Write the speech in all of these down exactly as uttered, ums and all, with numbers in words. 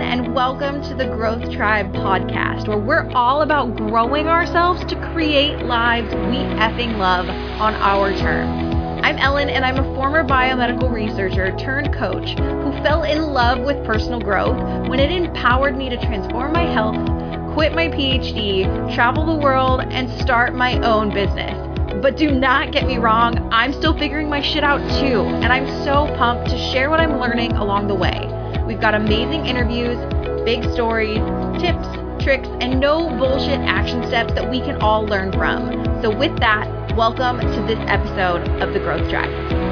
and welcome to the Growth Tribe podcast, where we're all about growing ourselves to create lives we effing love on our terms. I'm Ellen, and I'm a former biomedical researcher turned coach who fell in love with personal growth when it empowered me to transform my health, quit my P H D, travel the world, and start my own business. But do not get me wrong, I'm still figuring my shit out too, and I'm so pumped to share what I'm learning along the way. We've got amazing interviews, big stories, tips, tricks, and no bullshit action steps that we can all learn from. So with that, welcome to this episode of The Growth Tribe.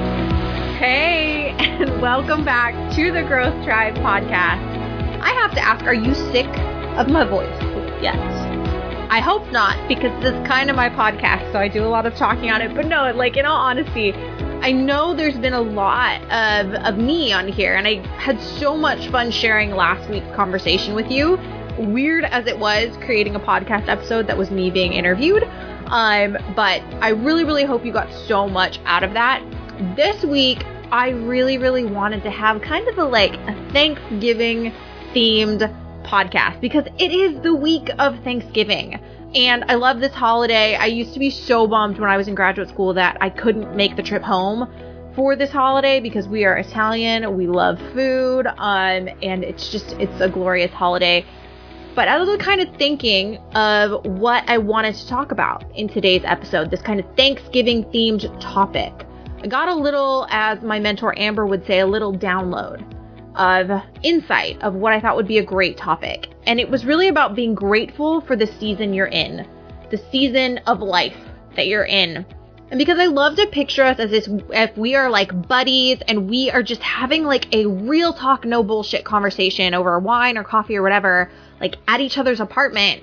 Hey, and welcome back to The Growth Tribe podcast. I have to ask, are you sick of my voice yet? I hope not, because this is kind of my podcast, so I do a lot of talking on it. But no, like, in all honesty, I know there's been a lot of, of me on here, and I had so much fun sharing last week's conversation with you. Weird as it was, creating a podcast episode that was me being interviewed. Um, but I really, really hope you got so much out of that. This week, I really, really wanted to have kind of a, like, a Thanksgiving themed podcast, because it is the week of Thanksgiving. And I love this holiday. I used to be so bummed when I was in graduate school that I couldn't make the trip home for this holiday, because we are Italian, we love food, um, and it's just, it's a glorious holiday. But I was kind of thinking of what I wanted to talk about in today's episode, this kind of Thanksgiving themed topic. I got a little, as my mentor Amber would say, a little download of insight of what I thought would be a great topic. And it was really about being grateful for the season you're in, the season of life that you're in. And because I love to picture us as this, if we are like buddies and we are just having like a real talk, no bullshit conversation over wine or coffee or whatever, like at each other's apartment.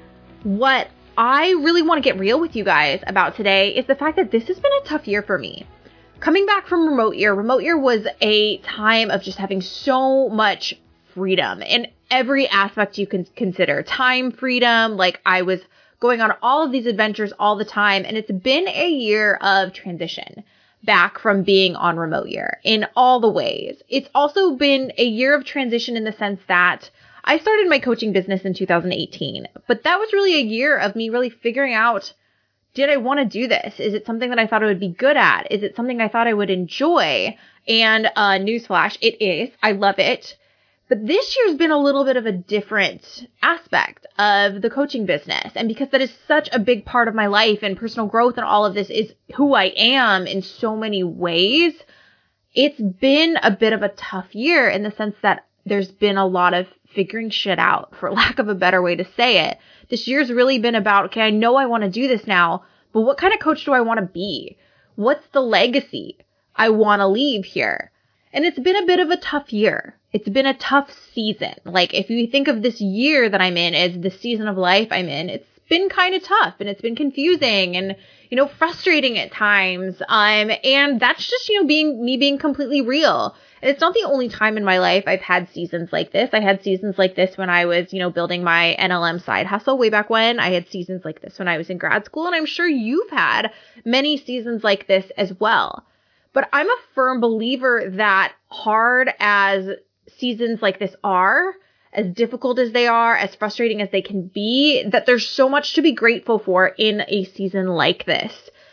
What I really want to get real with you guys about today is the fact that this has been a tough year for me. Coming back from remote year, remote year was a time of just having so much freedom in every aspect you can consider. Time freedom, like I was going on all of these adventures all the time, and it's been a year of transition back from being on remote year in all the ways. It's also been a year of transition in the sense that I started my coaching business in two thousand eighteen, but that was really a year of me really figuring out, did I want to do this? Is it something that I thought I would be good at? Is it something I thought I would enjoy? And uh, newsflash, it is. I love it. But this year's been a little bit of a different aspect of the coaching business. And because that is such a big part of my life, and personal growth and all of this is who I am in so many ways, it's been a bit of a tough year in the sense that there's been a lot of figuring shit out, for lack of a better way to say it. This year's really been about, okay, I know I want to do this now, but what kind of coach do I want to be? What's the legacy I want to leave here? And it's been a bit of a tough year. It's been a tough season. Like, if you think of this year that I'm in as the season of life I'm in, it's been kind of tough, and it's been confusing and, you know, frustrating at times. Um, and that's just, you know, being me being completely real. And it's not the only time in my life I've had seasons like this. I had seasons like this when I was, you know, building my N L M side hustle way back when. I had seasons like this when I was in grad school, and I'm sure you've had many seasons like this as well. But I'm a firm believer that hard as seasons like this are, as difficult as they are, as frustrating as they can be, that there's so much to be grateful for in a season like this.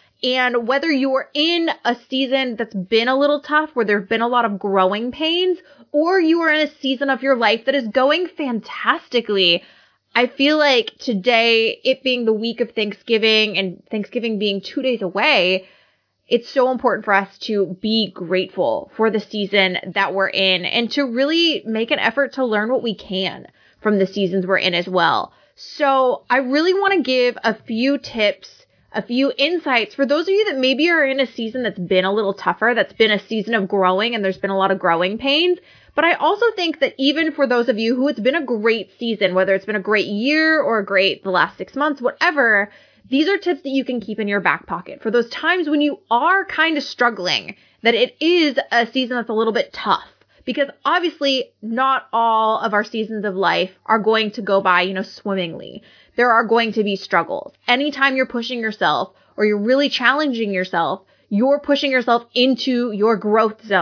And whether you're in a season that's been a little tough, where there have been a lot of growing pains, or you are in a season of your life that is going fantastically, I feel like today, it being the week of Thanksgiving and Thanksgiving being two days away, it's so important for us to be grateful for the season that we're in, and to really make an effort to learn what we can from the seasons we're in as well. So I really want to give a few tips, a few insights for those of you that maybe are in a season that's been a little tougher, that's been a season of growing, and there's been a lot of growing pains. But I also think that even for those of you who it's been a great season, whether it's been a great year or a great the last six months, whatever, these are tips that you can keep in your back pocket for those times when you are kind of struggling, that it is a season that's a little bit tough. Because obviously not all of our seasons of life are going to go by, you know, swimmingly. There are going to be struggles. Anytime you're pushing yourself or you're really challenging yourself, you're pushing yourself into your growth zone.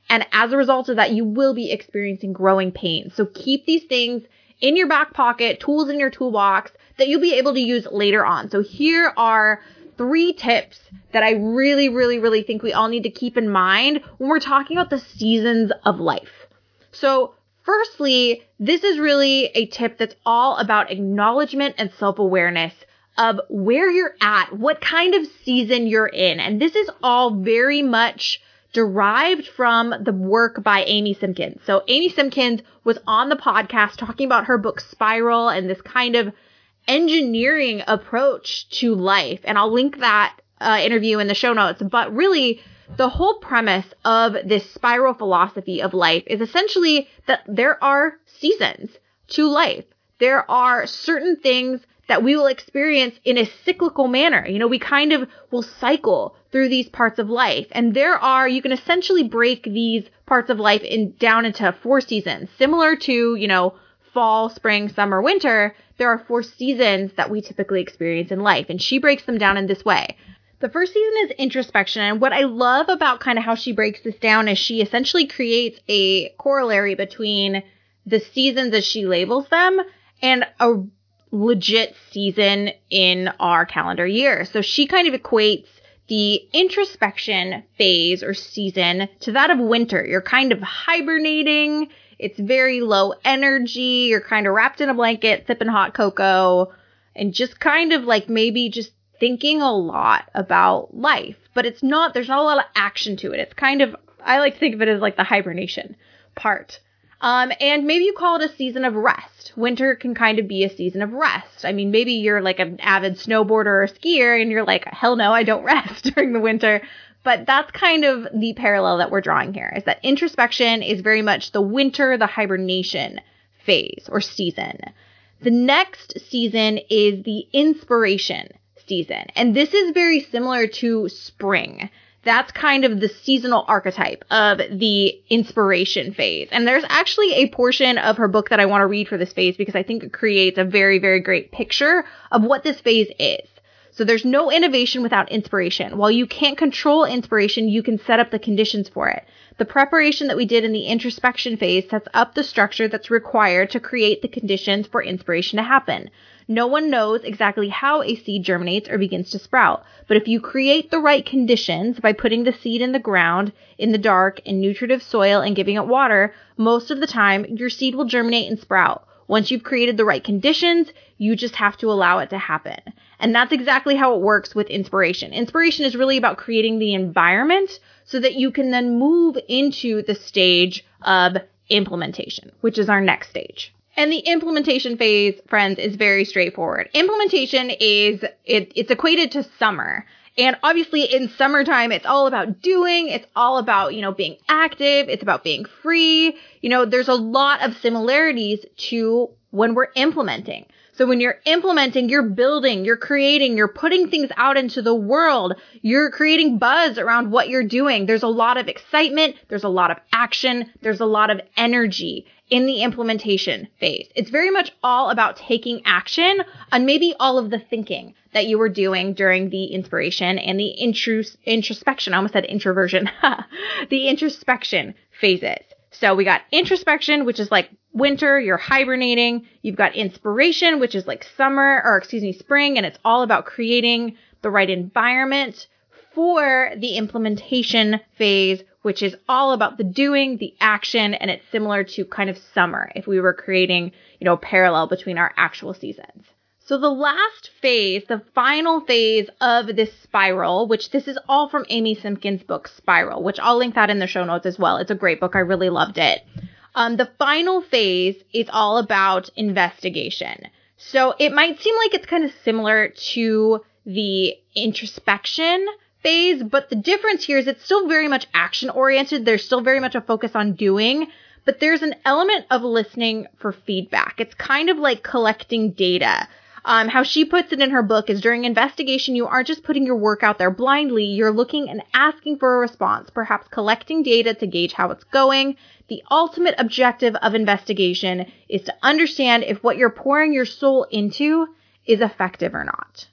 And as a result of that, you will be experiencing growing pains. So keep these things in your back pocket, tools in your toolbox that you'll be able to use later on. So here are three tips that I really, really, really think we all need to keep in mind when we're talking about the seasons of life. So firstly, this is really a tip that's all about acknowledgement and self-awareness of where you're at, what kind of season you're in. And this is all very much derived from the work by Amy Simpkins. So Amy Simpkins was on the podcast talking about her book Spiral and this kind of engineering approach to life. And I'll link that uh, interview in the show notes. But really, the whole premise of this spiral philosophy of life is essentially that there are seasons to life. There are certain things that we will experience in a cyclical manner. You know, we kind of will cycle through these parts of life. And there are, you can essentially break these parts of life in down into four seasons. Similar to, you know, fall, spring, summer, winter, there are four seasons that we typically experience in life. And she breaks them down in this way. The first season is introspection. And what I love about kind of how she breaks this down is she essentially creates a corollary between the seasons as she labels them and a legit season in our calendar year. So she kind of equates the introspection phase or season to that of winter. You're kind of hibernating. It's very low energy. You're kind of wrapped in a blanket, sipping hot cocoa, and just kind of like maybe just thinking a lot about life. But it's not, there's not a lot of action to it. It's kind of, I like to think of it as like the hibernation part. Um, and maybe you call it a season of rest. Winter can kind of be a season of rest. I mean, maybe you're like an avid snowboarder or skier and you're like, hell no, I don't rest during the winter. But that's kind of the parallel that we're drawing here, is that introspection is very much the winter, the hibernation phase or season. The next season is the inspiration season. And this is very similar to spring. That's kind of the seasonal archetype of the inspiration phase. And there's actually a portion of her book that I want to read for this phase because I think it creates a very, very great picture of what this phase is. So there's no innovation without inspiration. While you can't control inspiration, you can set up the conditions for it. The preparation that we did in the introspection phase sets up the structure that's required to create the conditions for inspiration to happen. No one knows exactly how a seed germinates or begins to sprout, but if you create the right conditions by putting the seed in the ground, in the dark, in nutritive soil, and giving it water, most of the time, your seed will germinate and sprout. Once you've created the right conditions, you just have to allow it to happen. And that's exactly how it works with inspiration. Inspiration is really about creating the environment so that you can then move into the stage of implementation, which is our next stage. And the implementation phase, friends, is very straightforward. Implementation is, it, it's equated to summer. And obviously in summertime, it's all about doing. It's all about, you know, being active. It's about being free. You know, there's a lot of similarities to when we're implementing. So when you're implementing, you're building, you're creating, you're putting things out into the world. You're creating buzz around what you're doing. There's a lot of excitement. There's a lot of action. There's a lot of energy in the implementation phase. It's very much all about taking action on maybe all of the thinking that you were doing during the inspiration and the intros- introspection. I almost said introversion. The introspection phases. So we got introspection, which is like winter, you're hibernating. You've got inspiration, which is like summer, or excuse me, spring, and it's all about creating the right environment for the implementation phase, which is all about the doing, the action, and it's similar to kind of summer if we were creating, you know, a parallel between our actual seasons. So the last phase, the final phase of this spiral, which this is all from Amy Simpkins' book, Spiral, which I'll link that in the show notes as well. It's a great book. I really loved it. Um, the final phase is all about investigation. So it might seem like it's kind of similar to the introspection phase, but the difference here is it's still very much action oriented. There's still very much a focus on doing, but there's an element of listening for feedback. It's kind of like collecting data. Um, how she puts it in her book is during investigation, you aren't just putting your work out there blindly. You're looking and asking for a response, perhaps collecting data to gauge how it's going. The ultimate objective of investigation is to understand if what you're pouring your soul into is effective or not.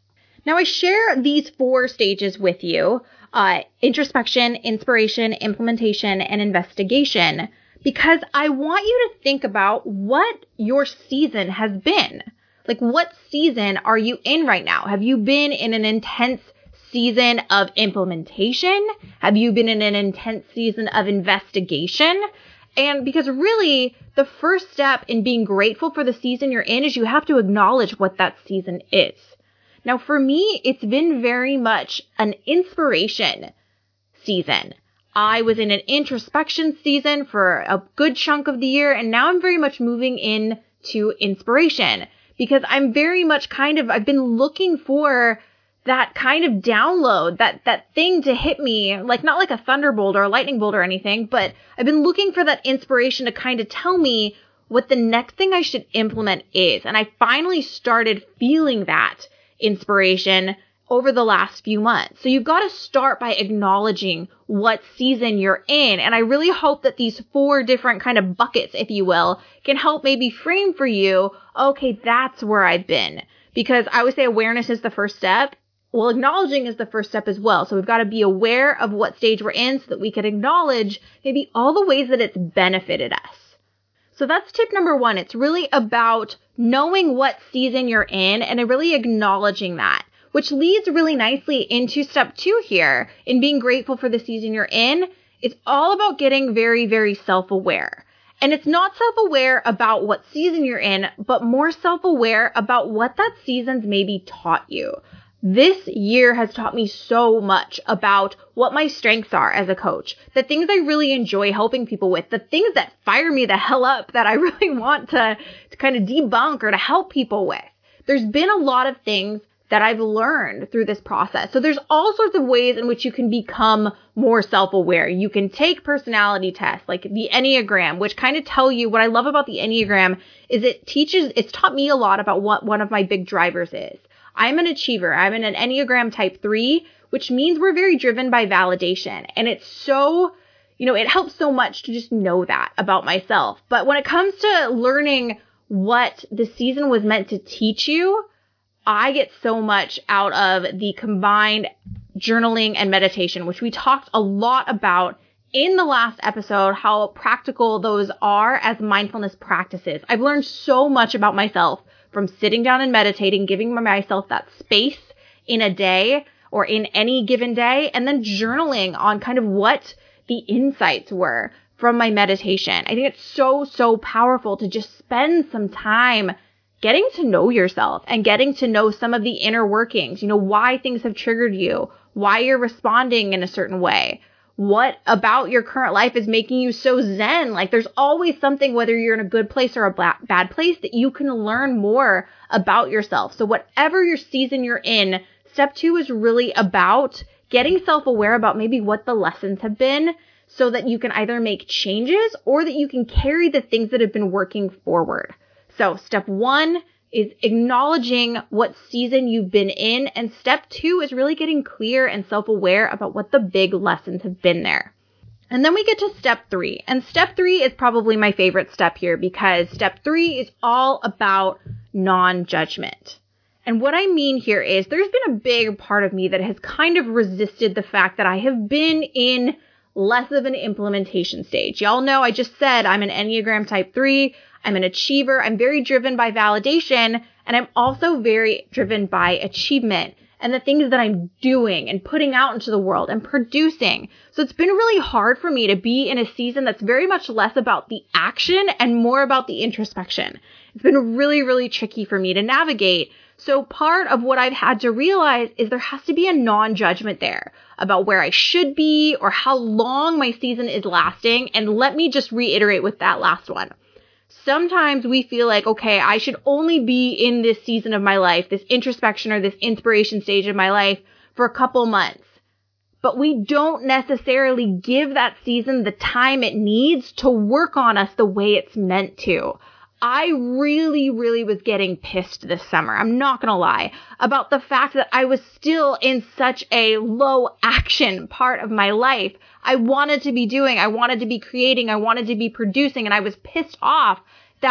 Now, I share these four stages with you, uh, introspection, inspiration, implementation, and investigation, because I want you to think about what your season has been. Like, what season are you in right now? Have you been in an intense season of implementation? Have you been in an intense season of investigation? And because really, the first step in being grateful for the season you're in is you have to acknowledge what that season is. Now, for me, it's been very much an inspiration season. I was in an introspection season for a good chunk of the year, and now I'm very much moving into inspiration because I'm very much kind of, I've been looking for that kind of download, that, that thing to hit me, like not like a thunderbolt or a lightning bolt or anything, but I've been looking for that inspiration to kind of tell me what the next thing I should implement is. And I finally started feeling that inspiration over the last few months. So you've got to start by acknowledging what season you're in. And I really hope that these four different kind of buckets, if you will, can help maybe frame for you, okay, that's where I've been. Because I would say awareness is the first step. Well, acknowledging is the first step as well. So we've got to be aware of what stage we're in so that we can acknowledge maybe all the ways that it's benefited us. So that's tip number one. It's really about knowing what season you're in and really acknowledging that, which leads really nicely into step two here in being grateful for the season you're in. It's all about getting very, very self-aware. And it's not self-aware about what season you're in, but more self-aware about what that season's maybe taught you. This year has taught me so much about what my strengths are as a coach, the things I really enjoy helping people with, the things that fire me the hell up that I really want to, to kind of debunk or to help people with. There's been a lot of things that I've learned through this process. So there's all sorts of ways in which you can become more self-aware. You can take personality tests like the Enneagram, which kind of tell you what I love about the Enneagram is it teaches, it's taught me a lot about what one of my big drivers is. I'm an achiever. I'm in an Enneagram type three, which means we're very driven by validation. And it's so, you know, it helps so much to just know that about myself. But when it comes to learning what the season was meant to teach you, I get so much out of the combined journaling and meditation, which we talked a lot about in the last episode, how practical those are as mindfulness practices. I've learned so much about myself from sitting down and meditating, giving myself that space in a day or in any given day, and then journaling on kind of what the insights were from my meditation. I think it's so, so powerful to just spend some time getting to know yourself and getting to know some of the inner workings, you know, why things have triggered you, why you're responding in a certain way. What about your current life is making you so zen? Like there's always something, whether you're in a good place or a bla- bad place, that you can learn more about yourself. So whatever your season you're in, step two is really about getting self-aware about maybe what the lessons have been so that you can either make changes or that you can carry the things that have been working forward. So step one is acknowledging what season you've been in. And step two is really getting clear and self-aware about what the big lessons have been there. And then we get to step three. And step three is probably my favorite step here because step three is all about non-judgment. And what I mean here is there's been a big part of me that has kind of resisted the fact that I have been in less of an implementation stage. Y'all know I just said I'm an Enneagram type three. I'm an achiever. I'm very driven by validation, and I'm also very driven by achievement and the things that I'm doing and putting out into the world and producing. So it's been really hard for me to be in a season that's very much less about the action and more about the introspection. It's been really, really tricky for me to navigate. So part of what I've had to realize is there has to be a non-judgment there about where I should be or how long my season is lasting. And let me just reiterate with that last one. Sometimes we feel like, okay, I should only be in this season of my life, this introspection or this inspiration stage of my life for a couple months. But we don't necessarily give that season the time it needs to work on us the way it's meant to. I really, really was getting pissed this summer, I'm not going to lie, about the fact that I was still in such a low action part of my life. I wanted to be doing, I wanted to be creating, I wanted to be producing, and I was pissed off that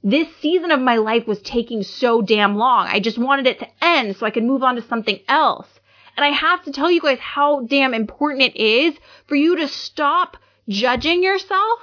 this season of my life was taking so damn long. I just wanted it to end so I could move on to something else. And I have to tell you guys how damn important it is for you to stop judging yourself.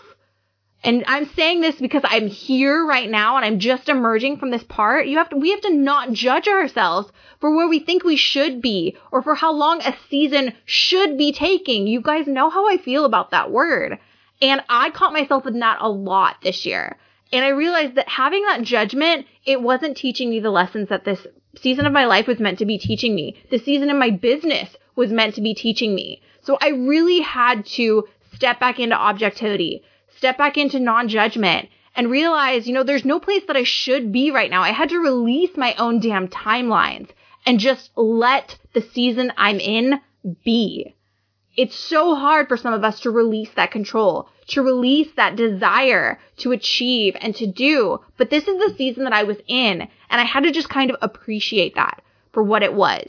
And I'm saying this because I'm here right now and I'm just emerging from this part. You have to, we have to not judge ourselves for where we think we should be or for how long a season should be taking. You guys know how I feel about that word. And I caught myself in that a lot this year. And I realized that having that judgment, it wasn't teaching me the lessons that this season of my life was meant to be teaching me. The season in my business was meant to be teaching me. So I really had to step back into objectivity, step back into non-judgment, and realize, you know, there's no place that I should be right now. I had to release my own damn timelines and just let the season I'm in be. It's so hard for some of us to release that control, to release that desire to achieve and to do. But this is the season that I was in, and I had to just kind of appreciate that for what it was.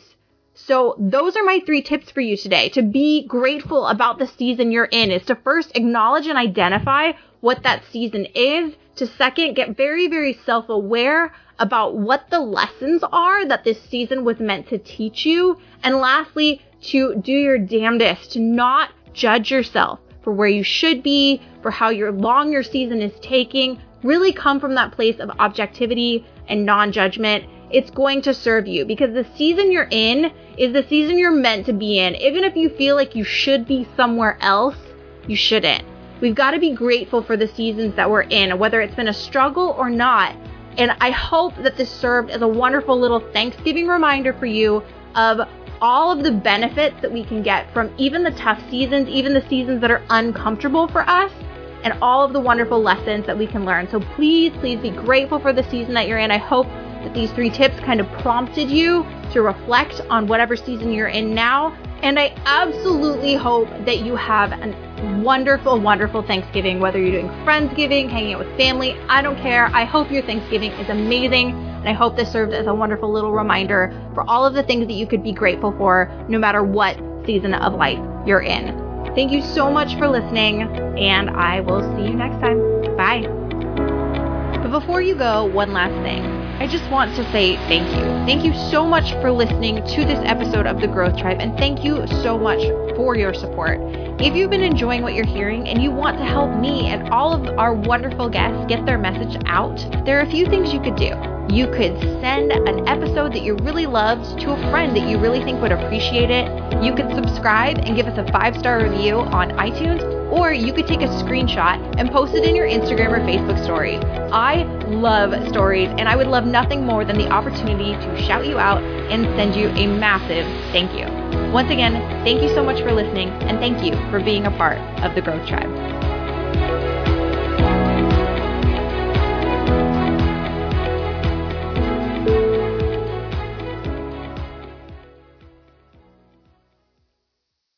So those are my three tips for you today. To be grateful about the season you're in is to first acknowledge and identify what that season is. To second, get very, very self-aware about what the lessons are that this season was meant to teach you. And lastly, to do your damnedest to not judge yourself for where you should be, for how your long your season is taking. Really come from that place of objectivity and non-judgment. It's going to serve you because the season you're in is the season you're meant to be in. Even if you feel like you should be somewhere else, you shouldn't. We've got to be grateful for the seasons that we're in, whether it's been a struggle or not. And I hope that this served as a wonderful little Thanksgiving reminder for you of all of the benefits that we can get from even the tough seasons, even the seasons that are uncomfortable for us, and all of the wonderful lessons that we can learn. So please, please be grateful for the season that you're in. I hope that these three tips kind of prompted you to reflect on whatever season you're in now. And I absolutely hope that you have a wonderful, wonderful Thanksgiving, whether you're doing Friendsgiving, hanging out with family, I don't care. I hope your Thanksgiving is amazing. And I hope this served as a wonderful little reminder for all of the things that you could be grateful for, no matter what season of life you're in. Thank you so much for listening, and I will see you next time. Bye. But before you go, one last thing. I just want to say thank you. Thank you so much for listening to this episode of The Growth Tribe, and thank you so much for your support. If you've been enjoying what you're hearing and you want to help me and all of our wonderful guests get their message out, there are a few things you could do. You could send an episode that you really loved to a friend that you really think would appreciate it. You could subscribe and give us a five-star review on iTunes, or you could take a screenshot and post it in your Instagram or Facebook stories. I love stories, and I would love nothing more than the opportunity to shout you out and send you a massive thank you. Once again, thank you so much for listening, and thank you for being a part of the Growth Tribe.